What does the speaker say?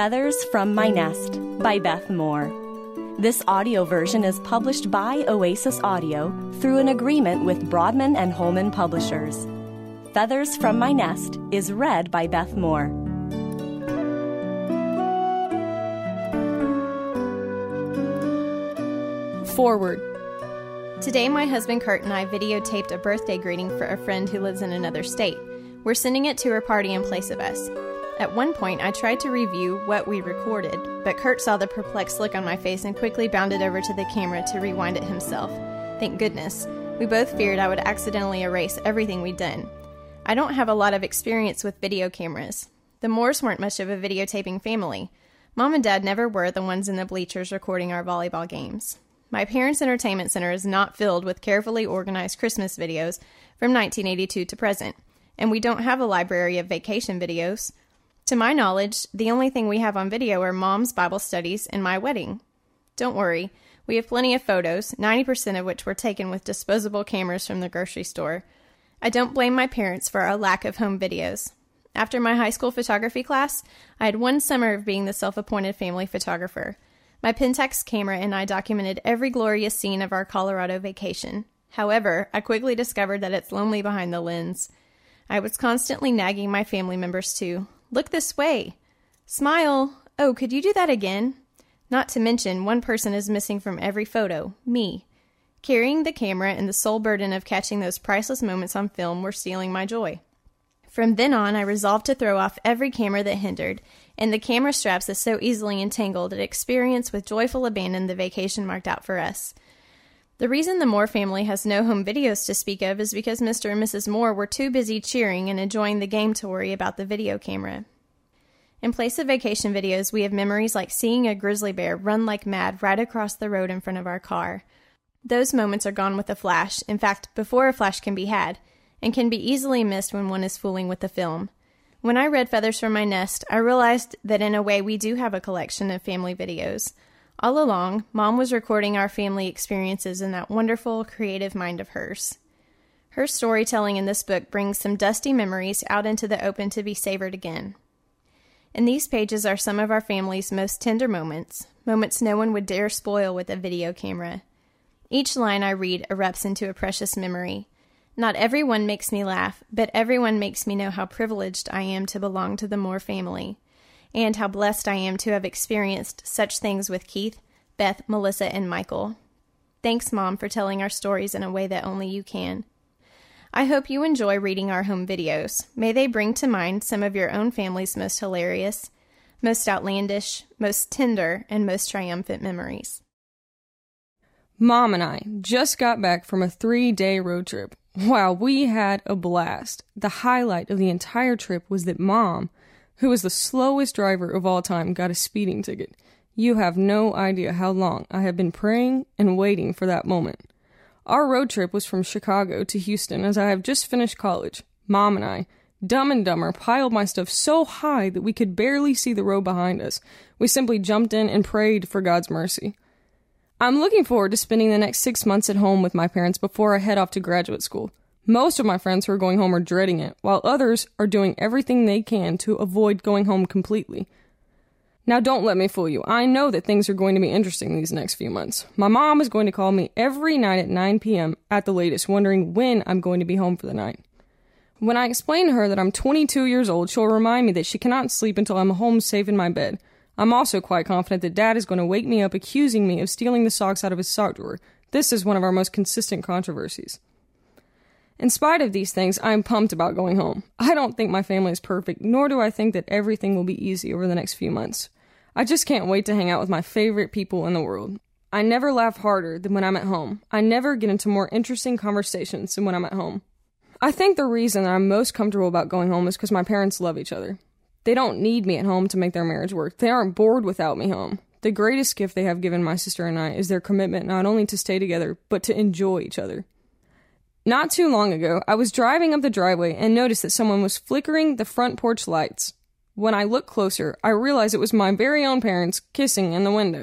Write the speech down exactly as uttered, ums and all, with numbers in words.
Feathers from My Nest by Beth Moore. This audio version is published by Oasis Audio through an agreement with Broadman and Holman Publishers. Feathers from My Nest is read by Beth Moore. Forward. Today, my husband Kurt and I videotaped a birthday greeting for a friend who lives in another state. We're sending it to her party in place of us. At one point, I tried to review what we recorded, but Kurt saw the perplexed look on my face and quickly bounded over to the camera to rewind it himself. Thank goodness. We both feared I would accidentally erase everything we'd done. I don't have a lot of experience with video cameras. The Moores weren't much of a videotaping family. Mom and Dad never were the ones in the bleachers recording our volleyball games. My parents' entertainment center is not filled with carefully organized Christmas videos from nineteen eighty-two to present, and we don't have a library of vacation videos. To my knowledge, the only thing we have on video are Mom's Bible studies and my wedding. Don't worry, we have plenty of photos, ninety percent of which were taken with disposable cameras from the grocery store. I don't blame my parents for our lack of home videos. After my high school photography class, I had one summer of being the self-appointed family photographer. My Pentax camera and I documented every glorious scene of our Colorado vacation. However, I quickly discovered that it's lonely behind the lens. I was constantly nagging my family members to, "Look this way. Smile. Oh, could you do that again?" Not to mention, one person is missing from every photo, me. Carrying the camera and the sole burden of catching those priceless moments on film were stealing my joy. From then on, I resolved to throw off every camera that hindered, and the camera straps that so easily entangled, and experience with joyful abandon the vacation marked out for us. The reason the Moore family has no home videos to speak of is because Mister and Missus Moore were too busy cheering and enjoying the game to worry about the video camera. In place of vacation videos, we have memories like seeing a grizzly bear run like mad right across the road in front of our car. Those moments are gone with a flash, in fact, before a flash can be had, and can be easily missed when one is fooling with the film. When I read Feathers from My Nest, I realized that in a way we do have a collection of family videos. All along, Mom was recording our family experiences in that wonderful, creative mind of hers. Her storytelling in this book brings some dusty memories out into the open to be savored again. In these pages are some of our family's most tender moments, moments no one would dare spoil with a video camera. Each line I read erupts into a precious memory. Not everyone makes me laugh, but everyone makes me know how privileged I am to belong to the Moore family, and how blessed I am to have experienced such things with Keith, Beth, Melissa, and Michael. Thanks, Mom, for telling our stories in a way that only you can. I hope you enjoy reading our home videos. May they bring to mind some of your own family's most hilarious, most outlandish, most tender, and most triumphant memories. Mom and I just got back from a three-day road trip. Wow, we had a blast. The highlight of the entire trip was that Mom, who was the slowest driver of all time, got a speeding ticket. You have no idea how long I have been praying and waiting for that moment. Our road trip was from Chicago to Houston as I have just finished college. Mom and I, Dumb and Dumber, piled my stuff so high that we could barely see the road behind us. We simply jumped in and prayed for God's mercy. I'm looking forward to spending the next six months at home with my parents before I head off to graduate school. Most of my friends who are going home are dreading it, while others are doing everything they can to avoid going home completely. Now don't let me fool you. I know that things are going to be interesting these next few months. My mom is going to call me every night at nine p.m. at the latest, wondering when I'm going to be home for the night. When I explain to her that I'm twenty-two years old, she'll remind me that she cannot sleep until I'm home safe in my bed. I'm also quite confident that Dad is going to wake me up accusing me of stealing the socks out of his sock drawer. This is one of our most consistent controversies. In spite of these things, I am pumped about going home. I don't think my family is perfect, nor do I think that everything will be easy over the next few months. I just can't wait to hang out with my favorite people in the world. I never laugh harder than when I'm at home. I never get into more interesting conversations than when I'm at home. I think the reason that I'm most comfortable about going home is because my parents love each other. They don't need me at home to make their marriage work. They aren't bored without me home. The greatest gift they have given my sister and I is their commitment not only to stay together, but to enjoy each other. Not too long ago, I was driving up the driveway and noticed that someone was flickering the front porch lights. When I looked closer, I realized it was my very own parents kissing in the window.